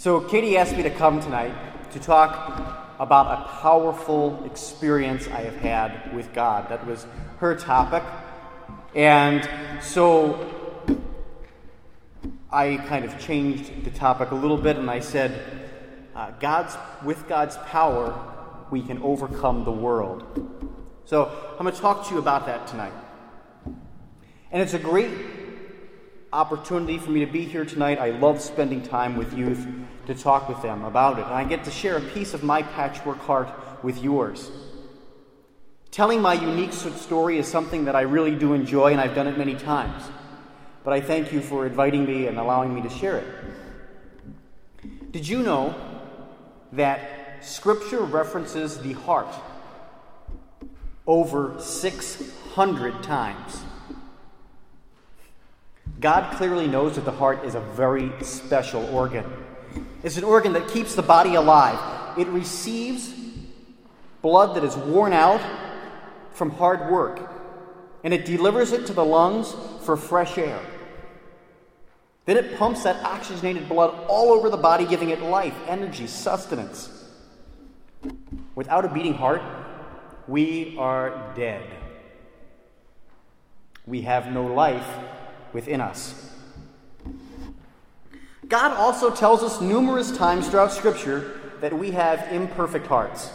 So Katie asked me to come tonight to talk about a powerful experience I have had with God. That was her topic. And so I kind of changed the topic a little bit, and I said, with God's power, we can overcome the world. So I'm going to talk to you about that tonight. And it's a great opportunity for me to be here tonight. I love spending time with youth to talk with them about it. And I get to share a piece of my patchwork heart with yours. Telling my unique story is something that I really do enjoy, and I've done it many times. But I thank you for inviting me and allowing me to share it. Did you know that Scripture references the heart over 600 times? God clearly knows that the heart is a very special organ. It's an organ that keeps the body alive. It receives blood that is worn out from hard work, and it delivers it to the lungs for fresh air. Then it pumps that oxygenated blood all over the body, giving it life, energy, sustenance. Without a beating heart, we are dead. We have no life within us. God also tells us numerous times throughout Scripture that we have imperfect hearts.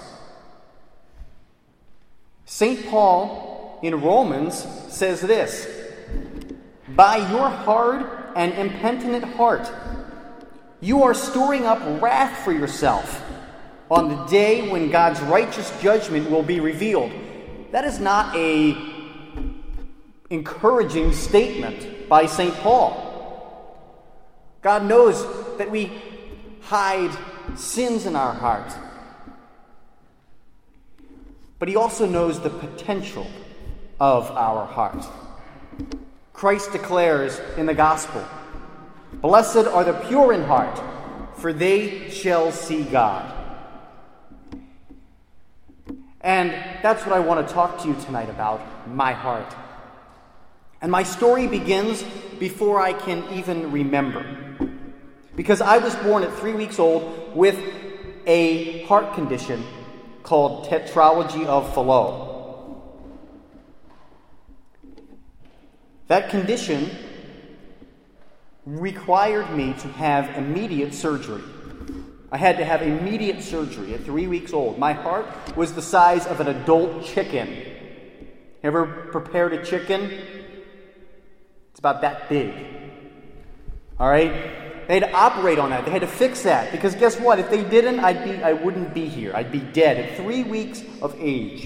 St. Paul in Romans says this: "By your hard and impenitent heart, you are storing up wrath for yourself on the day when God's righteous judgment will be revealed." That is not an encouraging statement by St. Paul. God knows that we hide sins in our heart. But he also knows the potential of our heart. Christ declares in the gospel, "Blessed are the pure in heart, for they shall see God." And that's what I want to talk to you tonight about, my heart. And my story begins before I can even remember. Because I was born at 3 weeks old with a heart condition called tetralogy of Fallot. That condition required me to have immediate surgery. I had to have immediate surgery at 3 weeks old. My heart was the size of an adult chicken. Ever prepared a chicken? It's about that big. All right? They had to operate on that. They had to fix that. Because guess what? If they didn't, I wouldn't be here. I'd be dead at 3 weeks of age.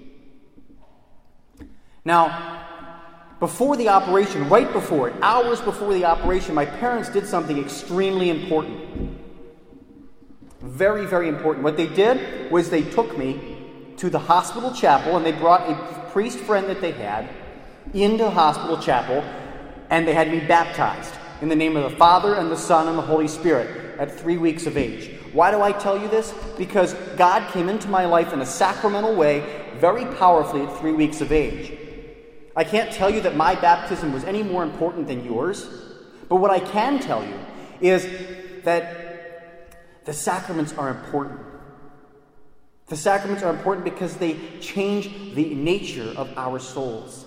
Now, before the operation, right before it, hours before the operation, my parents did something extremely important. Very, very important. What they did was they took me to the hospital chapel, and they brought a priest friend that they had into the hospital chapel, and they had me baptized in the name of the Father and the Son and the Holy Spirit at 3 weeks of age. Why do I tell you this? Because God came into my life in a sacramental way, very powerfully at 3 weeks of age. I can't tell you that my baptism was any more important than yours, but what I can tell you is that the sacraments are important. The sacraments are important because they change the nature of our souls.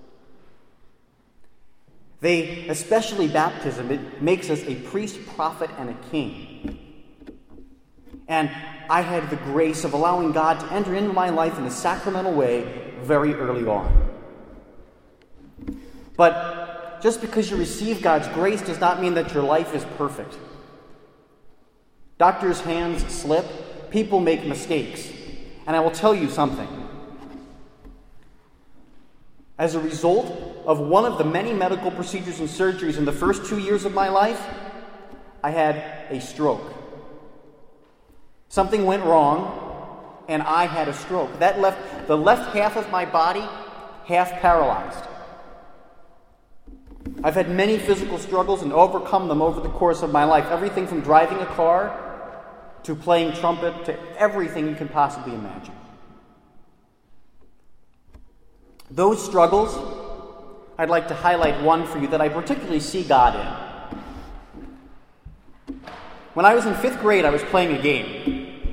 They, especially baptism, it makes us a priest, prophet, and a king. And I had the grace of allowing God to enter into my life in a sacramental way very early on. But just because you receive God's grace does not mean that your life is perfect. Doctors' hands slip. People make mistakes. And I will tell you something. As a result of one of the many medical procedures and surgeries in the first 2 years of my life, I had a stroke. Something went wrong, and I had a stroke. That left the left half of my body half paralyzed. I've had many physical struggles and overcome them over the course of my life. Everything from driving a car to playing trumpet to everything you can possibly imagine. Those struggles, I'd like to highlight one for you that I particularly see God in. When I was in 5th grade, I was playing a game.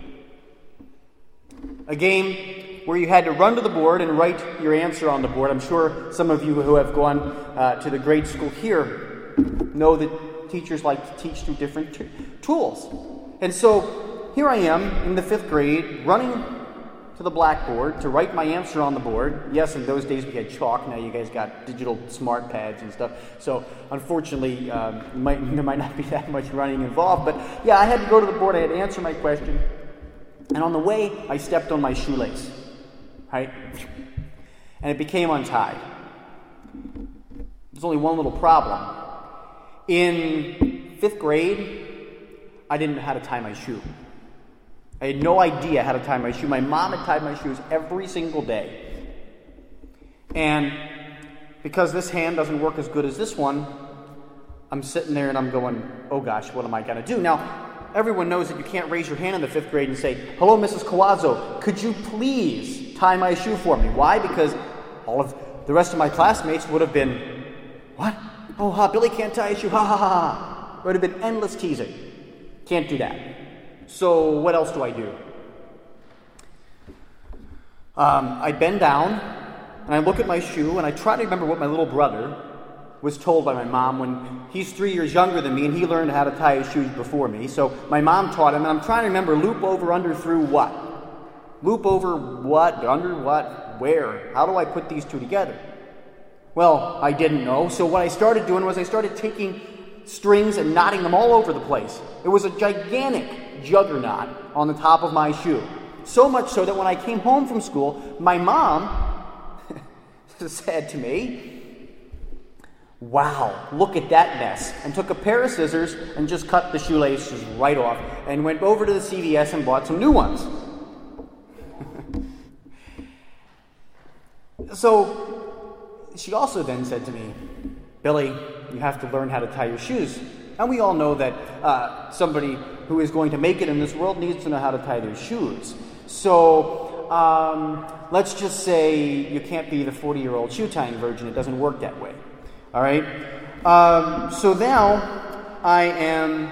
A game where you had to run to the board and write your answer on the board. I'm sure some of you who have gone to the grade school here know that teachers like to teach through different tools. And so here I am in the 5th grade, running to the blackboard to write my answer on the board. Yes, in those days we had chalk. Now you guys got digital smart pads and stuff. So unfortunately, there might not be that much running involved. But yeah, I had to go to the board. I had to answer my question. And on the way, I stepped on my shoelace. Right? And it became untied. There's only one little problem. In 5th grade, I didn't know how to tie my shoe. I had no idea how to tie my shoe. My mom had tied my shoes every single day. And because this hand doesn't work as good as this one, I'm sitting there and I'm going, oh gosh, what am I going to do? Now, everyone knows that you can't raise your hand in the 5th grade and say, hello, Mrs. Cavazzo, could you please tie my shoe for me? Why? Because all of the rest of my classmates would have been, what? Oh, Billy can't tie his shoe, ha ha ha. It would have been endless teasing. Can't do that. So what else do I do? I bend down, and I look at my shoe, and I try to remember what my little brother was told by my mom when he's 3 years younger than me, and he learned how to tie his shoes before me. So my mom taught him, and I'm trying to remember loop over, under, through, what? Loop over what, under what, where? How do I put these two together? Well, I didn't know, so what I started doing was I started taking strings and knotting them all over the place. It was a gigantic juggernaut on the top of my shoe. So much so that when I came home from school, my mom said to me, wow, look at that mess, and took a pair of scissors and just cut the shoelaces right off and went over to the CVS and bought some new ones. So she also then said to me, Billy, you have to learn how to tie your shoes. And we all know that somebody who is going to make it in this world needs to know how to tie their shoes. So let's just say you can't be the 40-year-old shoe tying virgin. It doesn't work that way. All right? So now I am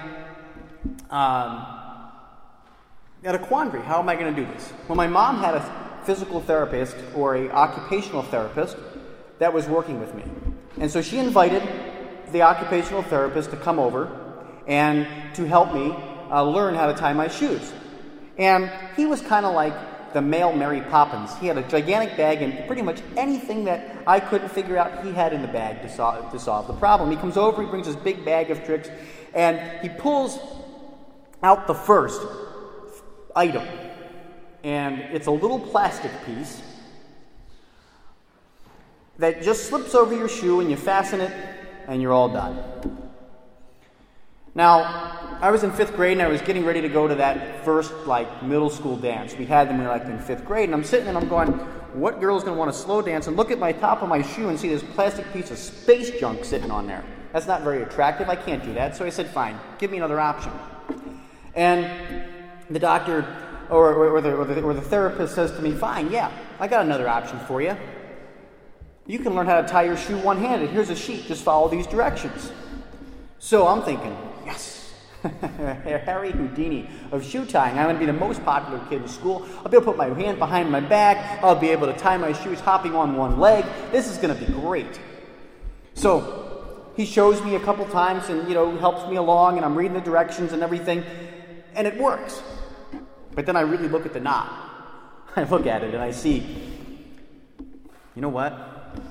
at a quandary. How am I going to do this? Well, my mom had a physical therapist or an occupational therapist that was working with me. And so she invited the occupational therapist to come over and to help me learn how to tie my shoes. And he was kind of like the male Mary Poppins. He had a gigantic bag, and pretty much anything that I couldn't figure out, he had in the bag to solve the problem. He comes over, he brings his big bag of tricks, and he pulls out the first item. And it's a little plastic piece that just slips over your shoe, and you fasten it, and you're all done. Now, I was in 5th grade, and I was getting ready to go to that first, middle school dance. We had them when we were, in 5th grade, and I'm sitting and I'm going, what girl's going to want to slow dance and look at my top of my shoe and see this plastic piece of space junk sitting on there? That's not very attractive. I can't do that. So I said, fine, give me another option. And the doctor or the therapist says to me, fine, yeah, I got another option for you. You can learn how to tie your shoe one-handed. Here's a sheet. Just follow these directions. So I'm thinking, yes, Harry Houdini of shoe tying. I'm going to be the most popular kid in school. I'll be able to put my hand behind my back. I'll be able to tie my shoes hopping on one leg. This is going to be great. So he shows me a couple times and, helps me along, and I'm reading the directions and everything, and it works. But then I really look at the knot. I look at it and I see, you know what?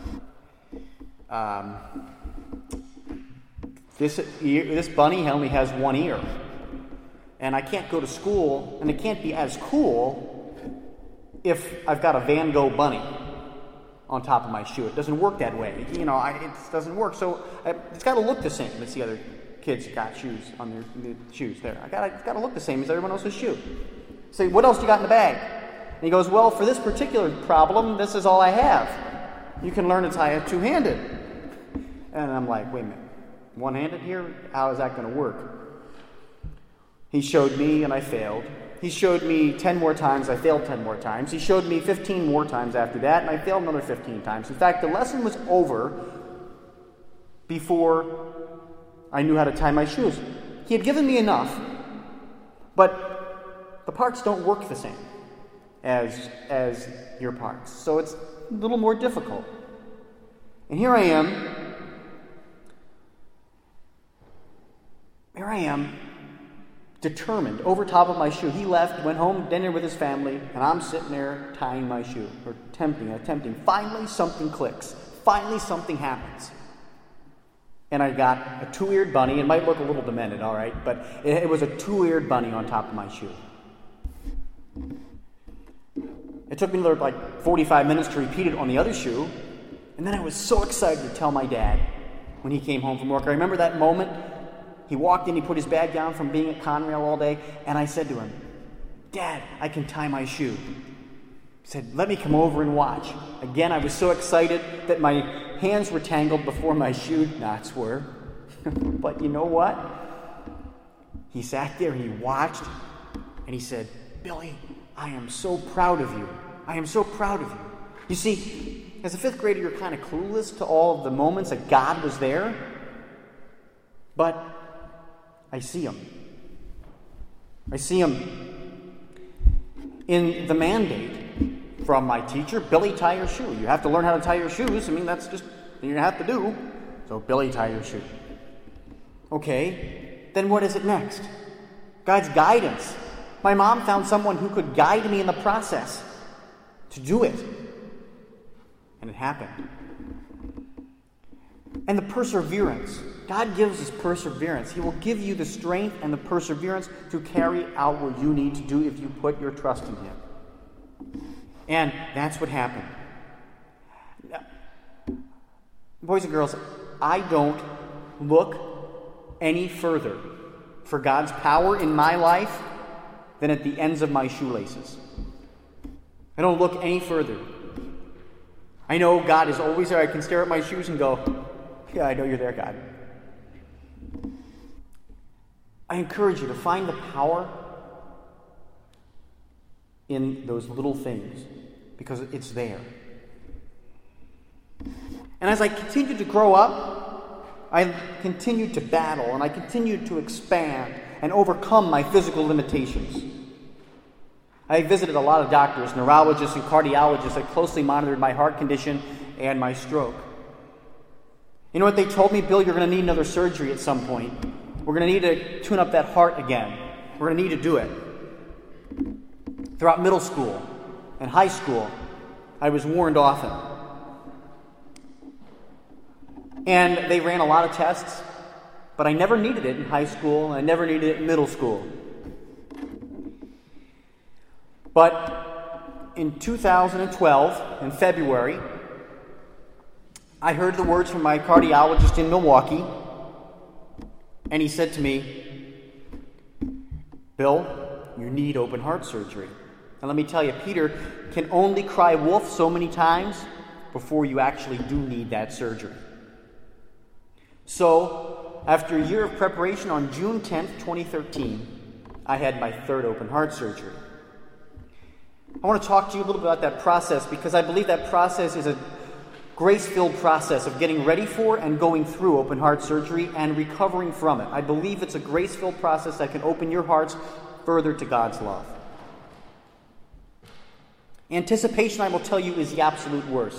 This bunny only has one ear. And I can't go to school, and it can't be as cool if I've got a Van Gogh bunny on top of my shoe. It doesn't work that way. It doesn't work. So it's got to look the same as the other kids that got shoes on their shoes there. It's got to look the same as everyone else's shoe. Say, what else do you got in the bag? And he goes, well, for this particular problem, this is all I have. You can learn to tie it two-handed. And I'm like, wait a minute. One-handed here? How is that going to work? He showed me, and I failed. He showed me 10 more times. I failed 10 more times. He showed me 15 more times after that, and I failed another 15 times. In fact, the lesson was over before I knew how to tie my shoes. He had given me enough But the parts don't work the same as your parts. So it's a little more difficult. And here I am, determined, over top of my shoe. He left, went home, dinner with his family, and I'm sitting there tying my shoe, or attempting. Finally, something clicks. Finally, something happens. And I got a two-eared bunny. It might look a little demented, all right, but it was a two-eared bunny on top of my shoe. It took me another 45 minutes to repeat it on the other shoe, and then I was so excited to tell my dad when he came home from work. I remember that moment. He walked in, he put his bag down from being at Conrail all day, and I said to him, "Dad, I can tie my shoe." He said, "Let me come over and watch." Again, I was so excited that my hands were tangled before my shoe knots were. But you know what? He sat there and he watched, and he said, "Billy, I am so proud of you. I am so proud of you." You see, as a fifth grader, you're kind of clueless to all of the moments that God was there. But I see him. I see him in the mandate from my teacher, Billy, tie your shoe. You have to learn how to tie your shoes. I mean, that's just what you have to do. So, Billy, tie your shoe. Okay, then what is it next? God's guidance. My mom found someone who could guide me in the process to do it. And it happened. And the perseverance. God gives us perseverance. He will give you the strength and the perseverance to carry out what you need to do if you put your trust in Him. And that's what happened. Boys and girls, I don't look any further for God's power in my life than at the ends of my shoelaces. I don't look any further. I know God is always there. I can stare at my shoes and go, "Yeah, I know you're there, God." I encourage you to find the power in those little things because it's there. And as I continued to grow up, I continued to battle and I continued to expand and overcome my physical limitations. I visited a lot of doctors, neurologists, and cardiologists that closely monitored my heart condition and my stroke. You know what they told me? "Bill, you're going to need another surgery at some point. We're going to need to tune up that heart again. We're going to need to do it." Throughout middle school and high school, I was warned often. And they ran a lot of tests, but I never needed it in high school, and I never needed it in middle school. But in 2012, in February, I heard the words from my cardiologist in Milwaukee, and he said to me, "Bill, you need open heart surgery." And let me tell you, Peter can only cry wolf so many times before you actually do need that surgery. So, after a year of preparation, on June 10th, 2013, I had my third open heart surgery. I want to talk to you a little bit about that process because I believe that process is a grace-filled process of getting ready for and going through open heart surgery and recovering from it. I believe it's a grace-filled process that can open your hearts further to God's love. Anticipation, I will tell you, is the absolute worst.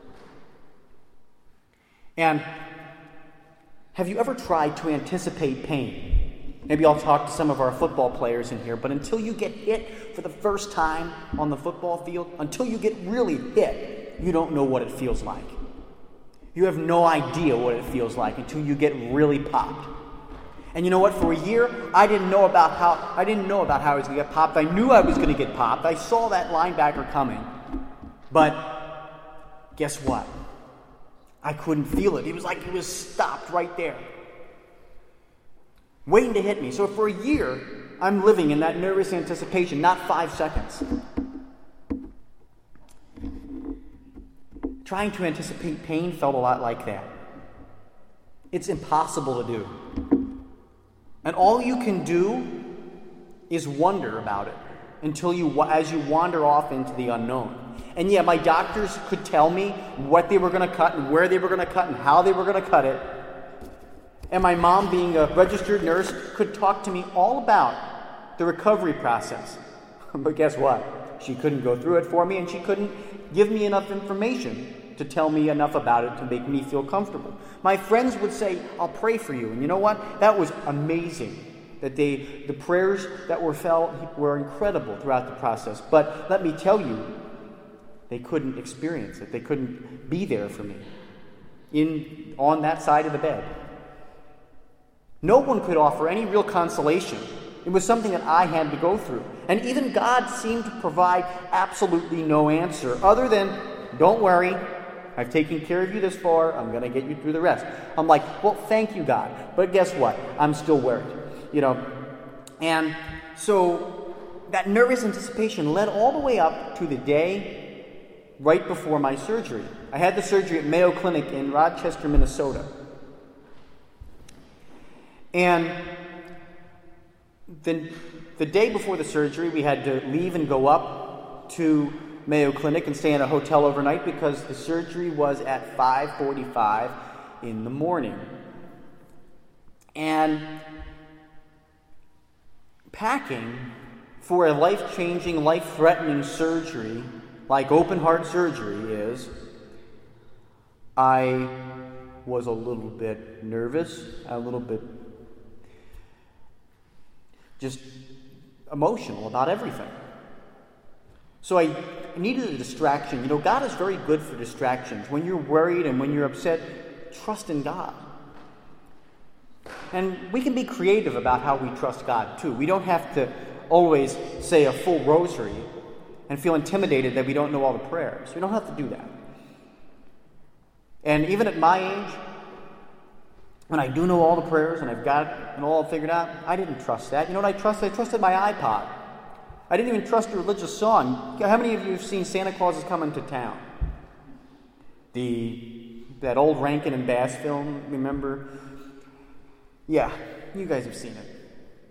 And have you ever tried to anticipate pain? Maybe I'll talk to some of our football players in here, but until you get hit for the first time on the football field, until you get really hit, you don't know what it feels like. You have no idea what it feels like until you get really popped. And you know what? For a year, I didn't know about how I was going to get popped. I knew I was going to get popped. I saw that linebacker coming. But guess what? I couldn't feel it. It was like it was stopped right there, waiting to hit me. So for a year, I'm living in that nervous anticipation, not 5 seconds. Trying to anticipate pain felt a lot like that. It's impossible to do. And all you can do is wonder about it as you wander off into the unknown. And yeah, my doctors could tell me what they were going to cut and where they were going to cut and how they were going to cut it. And my mom, being a registered nurse, could talk to me all about the recovery process. But guess what? She couldn't go through it for me, and she couldn't give me enough information to tell me enough about it to make me feel comfortable. My friends would say, I'll pray for you. And you know what? That was amazing. That the prayers that were felt were incredible throughout the process. But let me tell you, they couldn't experience it. They couldn't be there for me on that side of the bed. No one could offer any real consolation. It was something that I had to go through. And even God seemed to provide absolutely no answer other than, don't worry, I've taken care of you this far, I'm going to get you through the rest. I'm like, well, thank you, God. But guess what? I'm still worried, And so that nervous anticipation led all the way up to the day right before my surgery. I had the surgery at Mayo Clinic in Rochester, Minnesota. And the day before the surgery, we had to leave and go up to Mayo Clinic and stay in a hotel overnight because the surgery was at 5:45 in the morning. And packing for a life-changing, life-threatening surgery, like open heart surgery is, I was a little bit nervous, a little bit just emotional about everything. So I needed a distraction. God is very good for distractions. When you're worried and when you're upset, trust in God. And we can be creative about how we trust God, too. We don't have to always say a full rosary and feel intimidated that we don't know all the prayers. We don't have to do that. And even at my age, when I do know all the prayers and I've got it all figured out, I didn't trust that. You know what I trusted? I trusted my iPod. I didn't even trust a religious song. How many of you have seen Santa Claus is Coming to Town? That old Rankin and Bass film, remember? Yeah, you guys have seen it.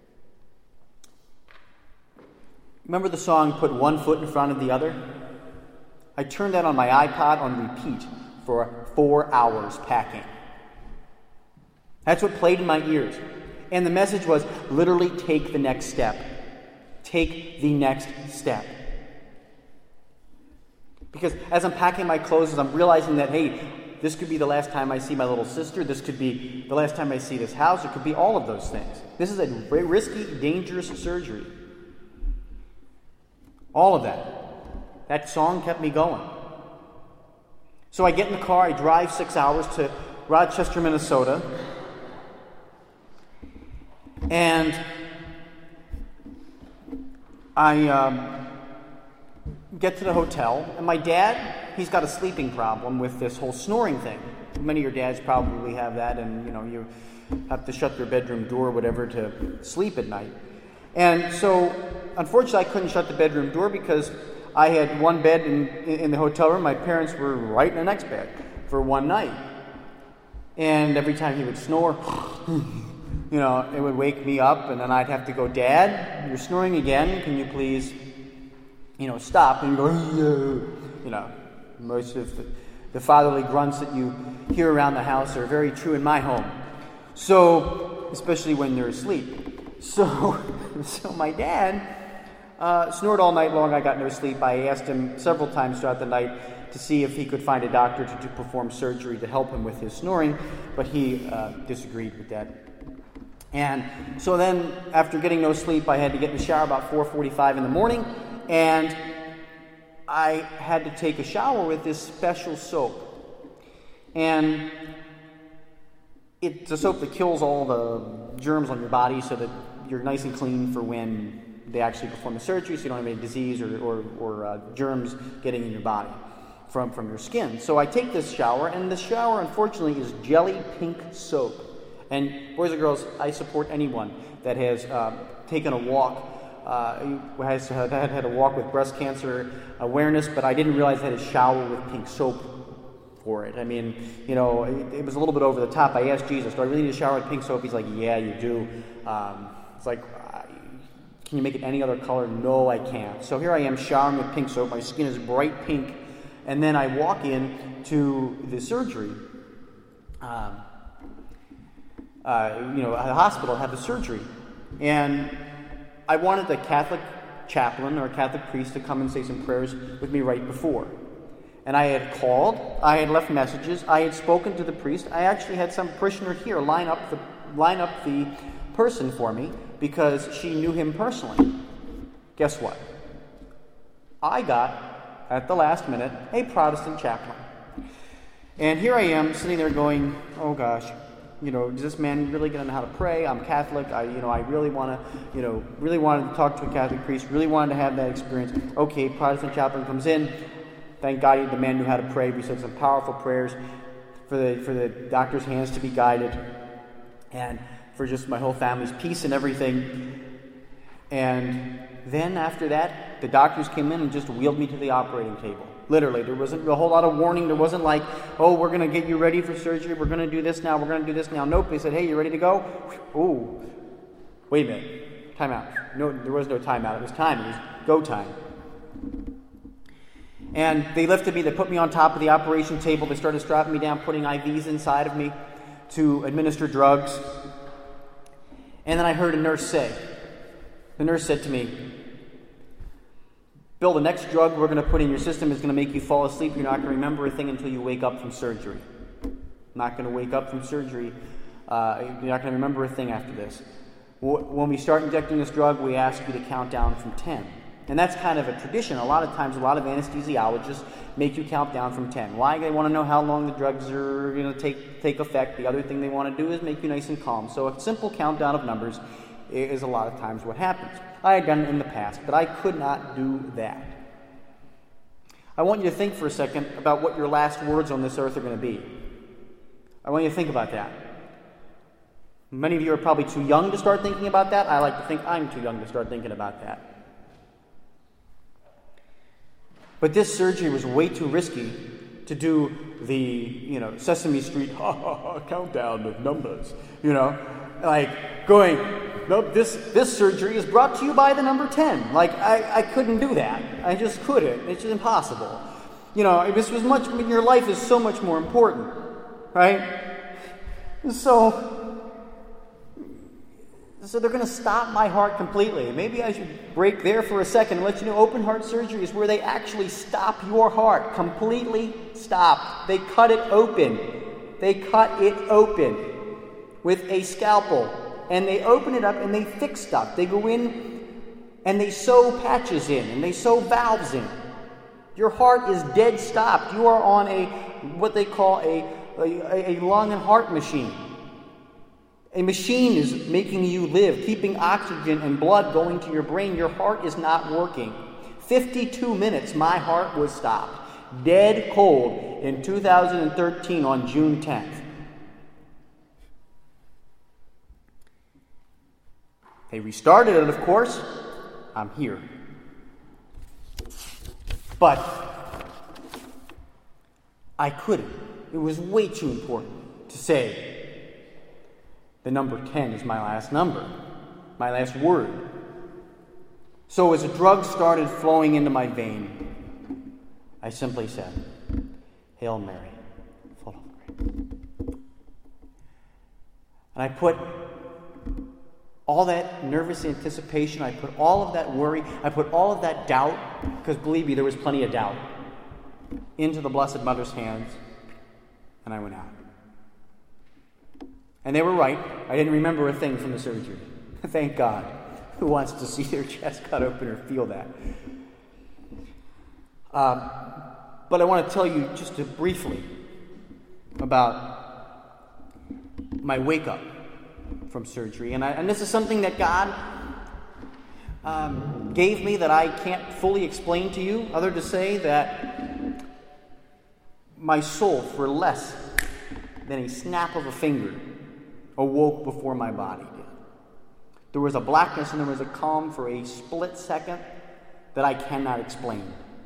Remember the song, Put One Foot in Front of the Other? I turned that on my iPod on repeat for 4 hours packing. That's what played in my ears. And the message was, literally take the next step. Take the next step. Because as I'm packing my clothes, as I'm realizing that, hey, this could be the last time I see my little sister. This could be the last time I see this house. It could be all of those things. This is a very risky, dangerous surgery. All of that. That song kept me going. So I get in the car. I drive 6 hours to Rochester, Minnesota. And I get to the hotel, and my dad, he's got a sleeping problem with this whole snoring thing. Many of your dads probably have that, and you have to shut your bedroom door or whatever to sleep at night. And so, unfortunately, I couldn't shut the bedroom door because I had one bed in the hotel room. My parents were right in the next bed for one night. And every time he would snore, it would wake me up, and then I'd have to go, Dad, you're snoring again. Can you please, stop? And go, most of the fatherly grunts that you hear around the house are very true in my home. So, especially when they're asleep. So my dad snored all night long. I got no sleep. I asked him several times throughout the night to see if he could find a doctor to perform surgery to help him with his snoring, but he disagreed with that. And so then, after getting no sleep, I had to get in the shower about 4:45 in the morning, and I had to take a shower with this special soap. And it's a soap that kills all the germs on your body so that you're nice and clean for when they actually perform the surgery, so you don't have any disease or germs getting in your body from your skin. So I take this shower, and the shower, unfortunately, is jelly pink soap. And boys and girls, I support anyone that has taken a walk, has had a walk with breast cancer awareness, but I didn't realize I had a shower with pink soap for it. I mean, it was a little bit over the top. I asked Jesus, do I really need a shower with pink soap? He's like, yeah, you do. It's like, can you make it any other color? No, I can't. So here I am showering with pink soap. My skin is bright pink. And then I walk in to the surgery. At the hospital, have the surgery. And I wanted a Catholic chaplain or a Catholic priest to come and say some prayers with me right before. And I had called, I had left messages, I had spoken to the priest. I actually had some parishioner here line up the person for me because she knew him personally. Guess what? I got, at the last minute, a Protestant chaplain. And here I am sitting there going, oh gosh, is this man really going to know how to pray? I'm Catholic. I really want to, really wanted to talk to a Catholic priest, really wanted to have that experience. Okay, Protestant chaplain comes in. Thank God the man knew how to pray. We said some powerful prayers for the doctor's hands to be guided and for just my whole family's peace and everything. And then after that, the doctors came in and just wheeled me to the operating table. Literally, there wasn't a whole lot of warning. There wasn't like, oh, we're going to get you ready for surgery. We're going to do this now. We're going to do this now. Nope. They said, hey, you ready to go? Oh, wait a minute. Time out. No, there was no time out. It was time. It was go time. And they lifted me. They put me on top of the operation table. They started strapping me down, putting IVs inside of me to administer drugs. And then I heard a nurse say, the nurse said to me, Bill, the next drug we're going to put in your system is going to make you fall asleep. You're not going to remember a thing until you wake up from surgery. Not going to wake up from surgery. You're not going to remember a thing after this. When we start injecting this drug, we ask you to count down from 10. And that's kind of a tradition. A lot of times, a lot of anesthesiologists make you count down from 10. Why? They want to know how long the drugs are going to take effect. The other thing they want to do is make you nice and calm. So a simple countdown of numbers is a lot of times what happens. I had done it in the past, but I could not do that. I want you to think for a second about what your last words on this earth are going to be. I want you to think about that. Many of you are probably too young to start thinking about that. I like to think I'm too young to start thinking about that. But this surgery was way too risky to do the, Sesame Street countdown of numbers, like going, nope, this surgery is brought to you by the number 10. Like, I couldn't do that. I just couldn't. It's just impossible. This was your life is so much more important, right? So they're going to stop my heart completely. Maybe I should break there for a second and let you know open heart surgery is where they actually stop your heart. Completely stop. They cut it open. They cut it open with a scalpel. And they open it up and they fix stuff. They go in and they sew patches in and they sew valves in. Your heart is dead stopped. You are on what they call a lung and heart machine. A machine is making you live, keeping oxygen and blood going to your brain. Your heart is not working. 52 minutes, my heart was stopped. Dead cold in 2013 on June 10th. They restarted it, of course. I'm here. But I couldn't. It was way too important to say the number 10 is my last number, my last word. So as a drug started flowing into my vein, I simply said, Hail Mary, full of grace. And I put all that nervous anticipation, I put all of that worry, I put all of that doubt, because believe me, there was plenty of doubt, into the Blessed Mother's hands, and I went out. And they were right. I didn't remember a thing from the surgery. Thank God. Who wants to see their chest cut open or feel that? But I want to tell you just briefly about my wake-up from surgery. And this is something that God gave me that I can't fully explain to you, other to say that my soul, for less than a snap of a finger, awoke before my body did. There was a blackness and there was a calm for a split second that I cannot explain.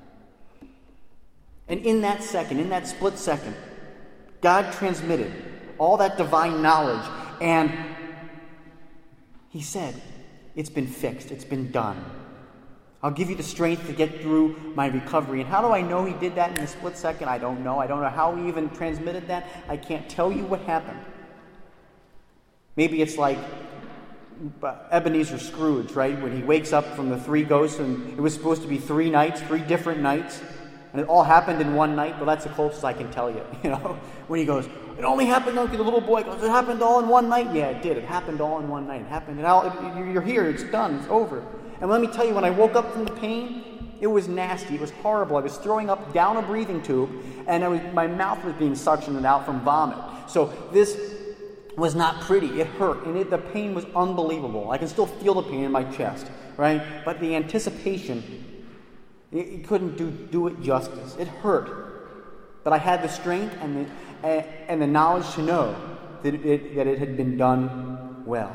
And in that second, in that split second, God transmitted all that divine knowledge, and He said, it's been fixed, it's been done. I'll give you the strength to get through my recovery. And how do I know He did that in a split second? I don't know. I don't know how He even transmitted that. I can't tell you what happened. Maybe it's like Ebenezer Scrooge, right? When he wakes up from the three ghosts, and it was supposed to be 3 nights, 3 different nights, and it all happened in one night. Well, that's the closest I can tell you, when he goes, it only happened, the little boy goes, it happened all in one night? Yeah, it did. It happened all in one night. It happened, and you're here, it's done, it's over. And let me tell you, when I woke up from the pain, it was nasty, it was horrible. I was throwing up down a breathing tube, and my mouth was being suctioned out from vomit. So this was not pretty. It hurt, and the pain was unbelievable. I can still feel the pain in my chest, right? But the anticipation, it couldn't do it justice. It hurt. But I had the strength and the knowledge to know that it had been done well.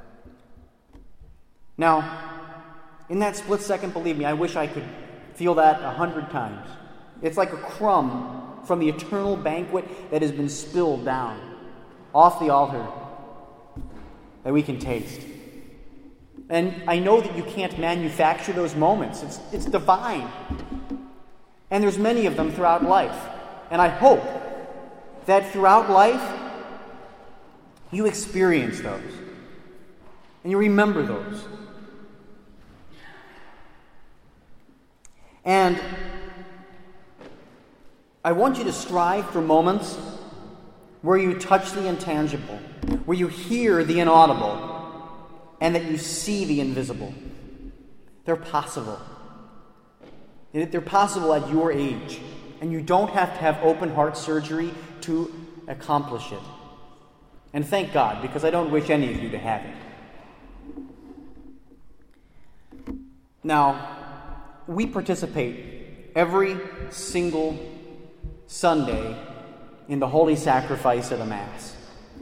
Now, in that split second, believe me, I wish I could feel that 100 times. It's like a crumb from the eternal banquet that has been spilled down off the altar that we can taste. And I know that you can't manufacture those moments. It's divine. And there's many of them throughout life. And I hope that throughout life you experience those. And you remember those. And I want you to strive for moments where you touch the intangible, where you hear the inaudible, and that you see the invisible. They're possible. They're possible at your age, and you don't have to have open heart surgery to accomplish it. And thank God, because I don't wish any of you to have it. Now, we participate every single Sunday in the holy sacrifice of the Mass.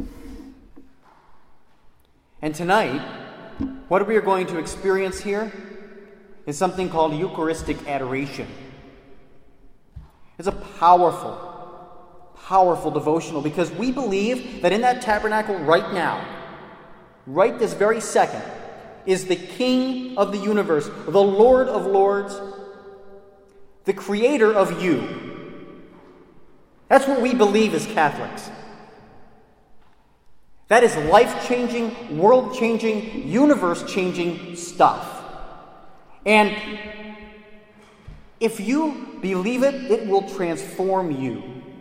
And tonight, what we are going to experience here is something called Eucharistic adoration. It's a powerful devotional, because we believe that in that tabernacle right now, right this very second, is the King of the universe, the Lord of lords, the creator of you. That's what we believe as Catholics. That is life-changing, world-changing, universe-changing stuff. And if you believe it, it will transform you.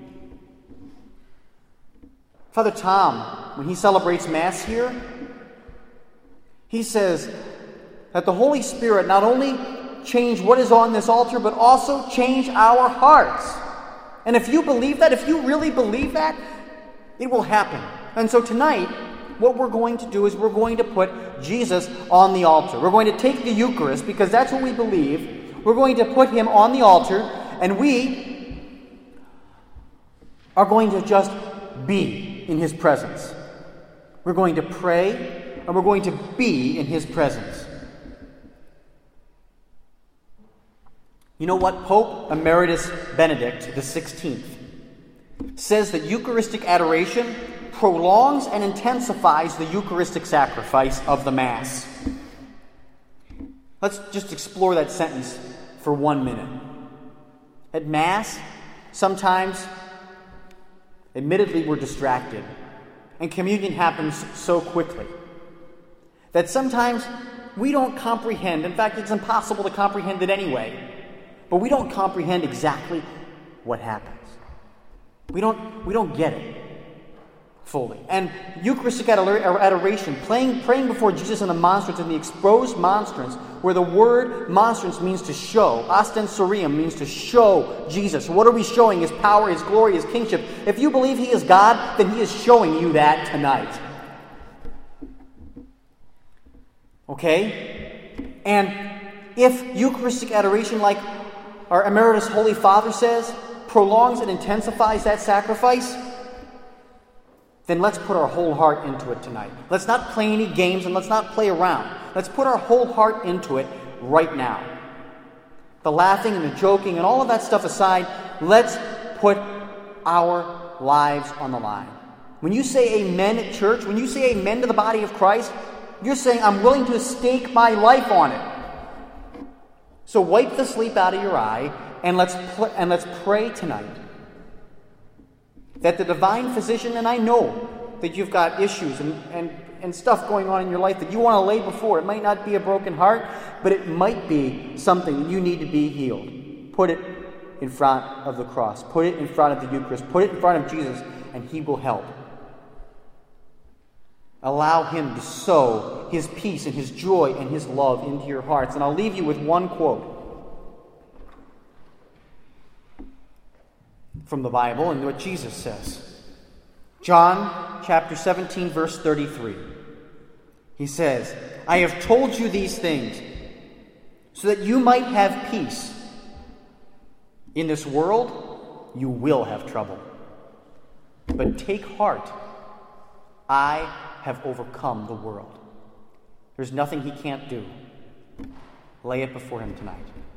Father Tom, when he celebrates Mass here, he says that the Holy Spirit not only change what is on this altar, but also change our hearts. And if you believe that, if you really believe that, it will happen. And so tonight, what we're going to do is we're going to put Jesus on the altar. We're going to take the Eucharist, because that's what we believe. We're going to put him on the altar, and we are going to just be in his presence. We're going to pray, and we're going to be in his presence. You know what? Pope Emeritus Benedict XVI says that Eucharistic adoration prolongs and intensifies the Eucharistic sacrifice of the Mass. Let's just explore that sentence for 1 minute. At Mass, sometimes, admittedly, we're distracted, and communion happens so quickly that sometimes we don't comprehend. In fact, it's impossible to comprehend it anyway. But we don't comprehend exactly what happens. We don't get it fully. And Eucharistic adoration, praying before Jesus in the monstrance, in the exposed monstrance, where the word monstrance means to show, ostensorium means to show Jesus. What are we showing? His power, his glory, his kingship. If you believe he is God, then he is showing you that tonight. Okay? And if Eucharistic adoration, like our Emeritus Holy Father says, prolongs and intensifies that sacrifice, then let's put our whole heart into it tonight. Let's not play any games, and let's not play around. Let's put our whole heart into it right now. The laughing and the joking and all of that stuff aside, let's put our lives on the line. When you say amen at church, when you say amen to the body of Christ, you're saying, I'm willing to stake my life on it. So wipe the sleep out of your eye, and let's pray tonight that the divine physician, and I know that you've got issues and and stuff going on in your life that you want to lay before. It might not be a broken heart, but it might be something that you need to be healed. Put it in front of the cross. Put it in front of the Eucharist. Put it in front of Jesus, and He will help. Allow Him to sow His peace and His joy and His love into your hearts. And I'll leave you with one quote from the Bible and what Jesus says. John chapter 17, verse 33. He says, I have told you these things so that you might have peace. In this world, you will have trouble. But take heart. I have overcome the world. There's nothing He can't do. Lay it before Him tonight.